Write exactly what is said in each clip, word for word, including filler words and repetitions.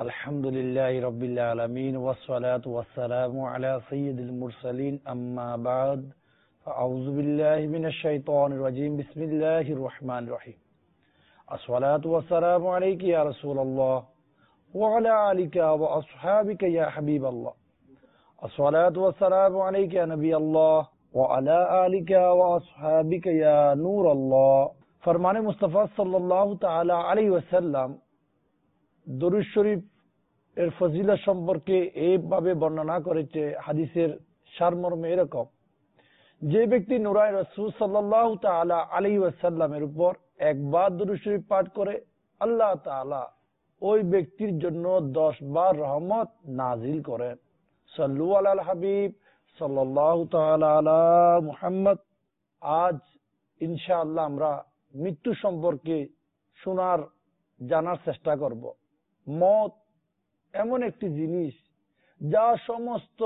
الحمد لله رب العالمين والصلاة والسلام على سيد المرسلين أما بعد فأعوذ بالله من الشيطان الرجيم بسم الله الرحمن الرحيم الصلاة والسلام عليك يا رسول الله وعلى آلك وأصحابك يا حبيب الله الصلاة والسلام عليك يا نبي الله وعلى آلك وأصحابك يا نور الله फरमाने मुस्तफ़ा सल्लल्लाहु ताला अलैहि वसल्लम দরুদ শরীফ এর ফজিলত সম্পর্কে এইভাবে বর্ণনা করেছে। হাদিসের সারমর্ম এরকম, যে ব্যক্তি নূরায়ে রাসূল সাল্লাল্লাহু তাআলা আলাইহি ওয়াসাল্লামের উপর একবার দরুদ শরীফ পাঠ করে আল্লাহ তাআলা ওই ব্যক্তির জন্য দশ বার রহমত নাজিল করেন। সাল্লু আলাল হাবিব সাল্লাল্লাহু তাআলা আলা মুহাম্মদ। আজ ইনশাআল্লাহ আমরা মৃত্যু সম্পর্কে শোনার জানার চেষ্টা করব। মত এমন একটি জিনিস যা সমস্ত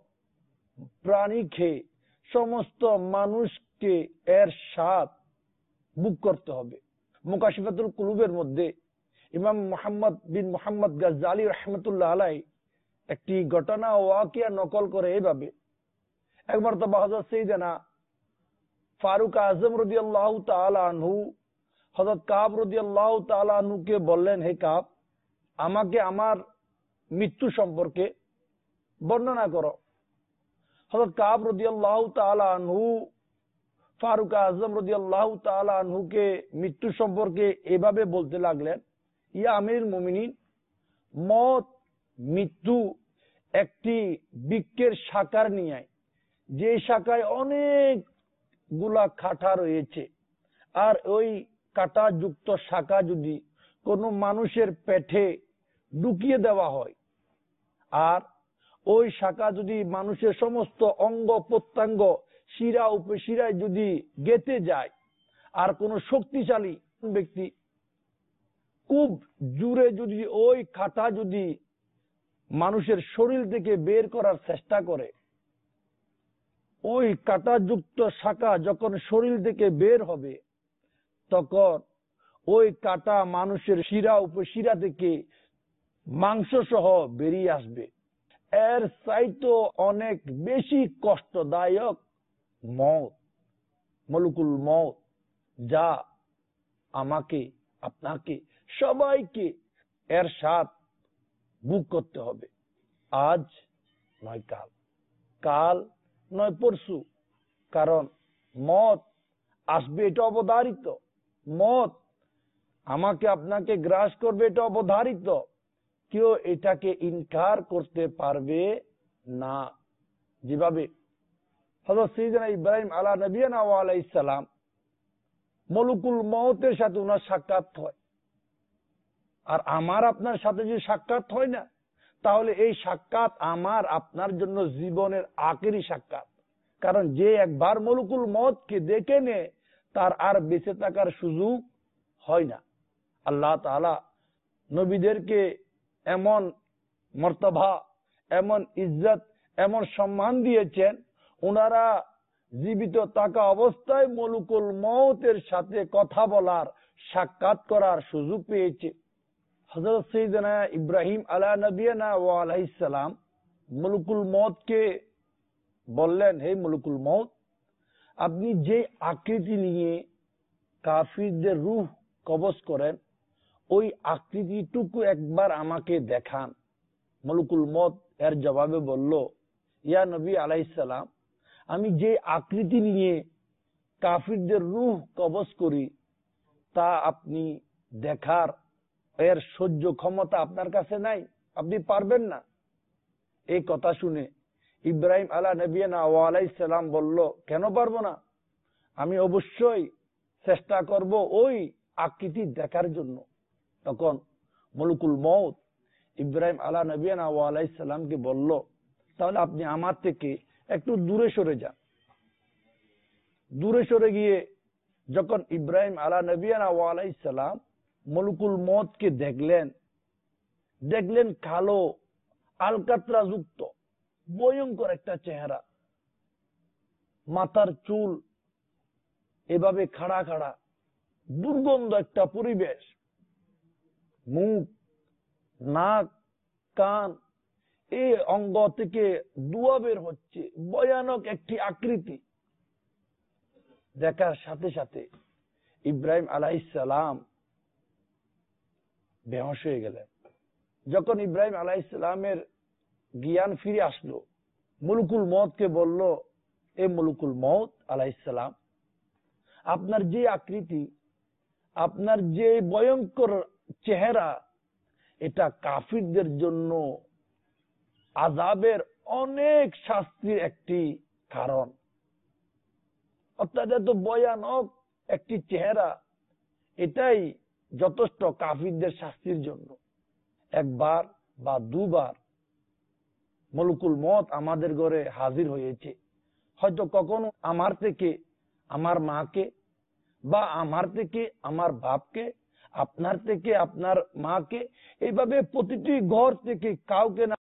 প্রাণীকে, সমস্ত মানুষকে এর স্বাদ বুক করতে হবে। মুকাশিফাতুল কুলুবের মধ্যে ইমাম মুহাম্মদ বিন মুহাম্মদ গাজ্জালি রাহমাতুল্লাহ আলাইহি একটি ঘটনা ওয়াকিয়া নকল করে এইভাবে, একবার তো হযরত সাইয়েদনা ফারুক আজম রাদিয়াল্লাহু তাআলা আনহু হযরত কাব রাদিয়াল্লাহু তাআলা আনহুকে বললেন, হে কাব, আমাকে আমার মৃত্যু সম্পর্কে বর্ণনা করো। হযরত কাব রাদিয়াল্লাহু তাআলা আনহু ফারুক আজম রাদিয়াল্লাহু তাআলা আনহুকে মৃত্যু সম্পর্কে এভাবে বলতে লাগলেন, ইয়া আমিরুল মুমিনিন, মত মৃত্যু একটি বৃক্ষের শাখার নিয়ে, যে শাখায় অনেক গুলা কাঁটা রয়েছে, আর ওই কাঁটা যুক্ত শাখা যদি কোনো মানুষের পেটে ঢুকিয়ে দেওয়া হয়, আর ওই শাখা যদি মানুষের সমস্ত অঙ্গ প্রত্যঙ্গ শিরা উপশিরায় যদি গেঁথে যায়, আর কোনো শক্তিশালী ব্যক্তি খুব জোরে যদি ওই কাঁটা যদি মানুষের শরীর থেকে বের করার চেষ্টা করে, ওই কাঁটাযুক্ত শাখা যখন শরীর থেকে বের হবে, তখন ওই কাঁটা মানুষের শিরা উপশিরা থেকে মাংস সহ বেরিয়ে আসবে। এর চাইতে অনেক বেশি কষ্টদায়ক মওত, মলকুল মওত, যা আমাকে আপনাকে সবাইকে এর স্বাদ ভোগ করতে হবে। আজ নয় কাল, কাল নয় পরশু, কারণ মত আসবে, এটা অবধারিত। মত আমাকে আপনাকে গ্রাস করবে, এটা অবধারিত। কেউ এটাকে ইনকার করতে পারবে না। যেভাবে হযরত সাইয়েদনা ইব্রাহিম আলা নবিয়ানা ওয়া আলাইহিস সালাম মলকুল মওতের সাথে ওনার সাক্ষাৎ হয়, আর আমার আপনার সাথে যদি সাক্ষাৎ হয় না, তাহলে এই সাক্ষাৎ আমার আপনার জন্য জীবনের আখেরি সাক্ষাৎ। কারণ যে একবার মলকুল মওতকে দেখে নে, তার আর বেঁচে থাকার সুযোগ হয় না। আল্লাহ তাআলা নবীদেরকে এমন মর্তবা, এমন ইজ্জত, এমন সম্মান দিয়েছেন, ওনারা জীবিত থাকা অবস্থায় মলকুল মওতের সাথে কথা বলার, সাক্ষাৎ করার সুযোগ পেয়েছে। হযরত সাইয়েদনা ইব্রাহিম আলা নবিয়ানা ওয়া আলাইহিস সালাম মলকুল মওতকে বললেন, হে মলকুল মওত, আপনি যে আকৃতি নিয়ে কাফিরদের রূহ কবজ করেন, ওই আকৃতিটুকু একবার আমাকে দেখান। মলকুল মওত এর জবাবে বলল, ইয়া নবী আলাইহিস সালাম, আমি যে আকৃতি নিয়ে কাফিরদের রূহ কবজ করি, তা আপনি দেখার এর সহ্য ক্ষমতা আপনার কাছে নাই, আপনি পারবেন না। এই কথা শুনে ইব্রাহিম আলা নবিয়ানা ওয়া আলাইহিস সালাম বলল, কেন পারবো না, আমি অবশ্যই চেষ্টা করব ওই আকৃতি দেখার জন্য। তখন মলকুল মওত ইব্রাহিম আলা নবিয়ানা ওয়া আলাইহিস সালামকে বলল, তাহলে আপনি আমার থেকে একটু দূরে সরে যান। দূরে সরে গিয়ে যখন ইব্রাহিম আলা নবিয়ানা ওয়া আলাইহিস সালাম মলকুল মওতকে দেখলেন, দেখলেন কালো আলকাতরা যুক্ত ভয়ঙ্কর একটা চেহারা, মাথার চুল এভাবে খাড়া খাড়া, দুর্গন্ধ একটা পরিবেশ, মুখ নাক কান, এই অঙ্গ থেকে দুয়া বের হচ্ছে, ভয়ানক একটি আকৃতি। দেখার সাথে সাথে ইব্রাহিম আলাইহিস সালাম বেহুশ হয়ে গেলেন। যখন ইব্রাহিম আলাইহিস সালামের জ্ঞান ফিরে আসলো, মুলকুল মউতকে বলল, এ মুলকুল মউত আলাইহিস সালাম, আপনার যে আকৃতি, আপনার যে ভয়ঙ্কর চেহারা, এটা কাফিরদের জন্য আযাবের অনেক শাস্তির একটি কারণ। অর্থাৎ এত ভয়ানক একটি চেহারা, এটাই যথেষ্ট কাফিরদের শাস্তির জন্য। একবার বা দুবার মলকুল মউত আমাদের ঘরে হাজির হয়েছে। হয়তো কখনো আমার থেকে আমার মাকে, বা আমার থেকে আমার বাপকে, আপনার থেকে আপনার মাকে, এইভাবে প্রতিটি ঘর থেকে কাউকে না